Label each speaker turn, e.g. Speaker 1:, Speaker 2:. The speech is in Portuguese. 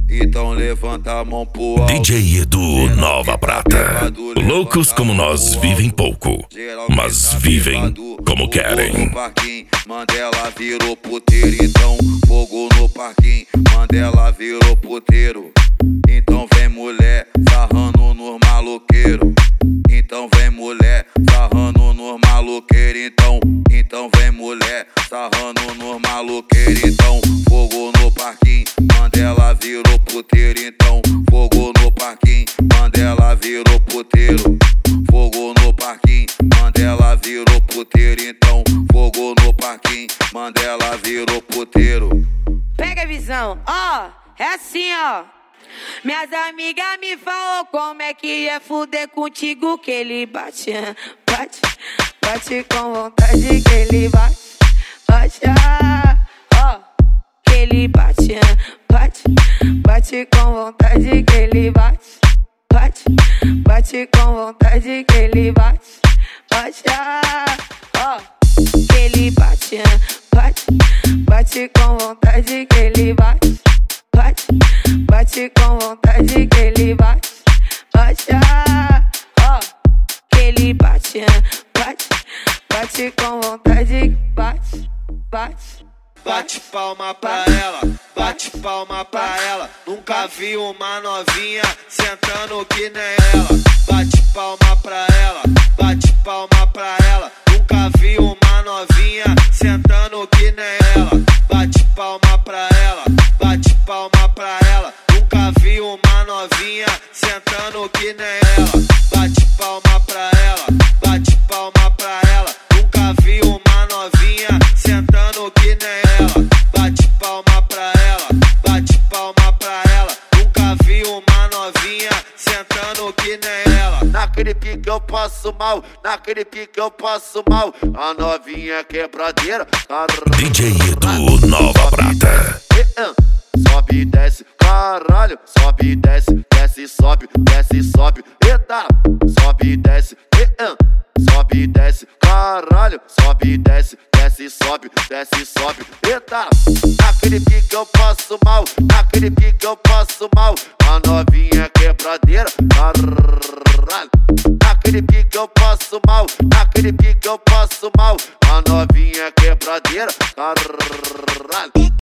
Speaker 1: Então levanta a mão pro alto.
Speaker 2: DJ Edu Nova Prata. Loucos como nós vivem pouco, mas vivem como querem.
Speaker 1: Fogo no parquinho, Mandela virou puteiro. Então fogo no parquinho, Mandela virou puteiro. Então vem mulher sarrando nos maloqueiros. Então vem mulher sarrando nos maloqueiros. Então vem mulher sarrando nos maloqueiros. Então fogo no parquinho, Mandela virou puteiro. Então fogo no parquinho, Mandela virou puteiro. Fogo no parquinho, Mandela virou puteiro. Então fogo no parquinho, Mandela virou puteiro.
Speaker 3: Pega a visão, ó, é assim, ó. Minhas amigas me falam como é que é fuder contigo, que ele bate, bate, bate com vontade, que ele bate, bate, ó, que ele bate, bate, bate com vontade, que ele bate, bate, bate com vontade, que ele bate, bate, ó, que ele bate, bate, bate com vontade, que ele bate, bate, bate com vontade, que ele bate, bate, ó, que ele bate, bate, bate com vontade, bate, bate.
Speaker 4: Bate palma pra ela, bate palma pra ela. Nunca vi uma novinha sentando que nem ela. Bate palma pra ela, bate palma pra ela. Nunca vi uma novinha sentando que nem ela. Bate palma pra ela, bate palma pra ela. Nunca vi uma novinha sentando que nem ela. Bate palma pra ela, bate palma pra ela. Nunca vi uma novinha sentando que nem ela. Bate palma pra ela, bate palma pra ela. Nunca vi uma novinha sentando que nem ela. Naquele pique eu passo mal, naquele pique eu passo mal. A novinha quebradeira.
Speaker 2: DJ Edu Nova Prata.
Speaker 4: Sobe e desce, caralho. Sobe e desce, desce e sobe, desce e sobe. Eita, sobe e desce, sobe e desce, caralho. Sobe e desce, desce e sobe, desce e sobe. Eita, naquele pique eu passo mal, naquele pique eu passo mal. A novinha quebradeira, caralho. Naquele pique eu passo mal, naquele pique eu passo mal. A novinha quebradeira, caralho.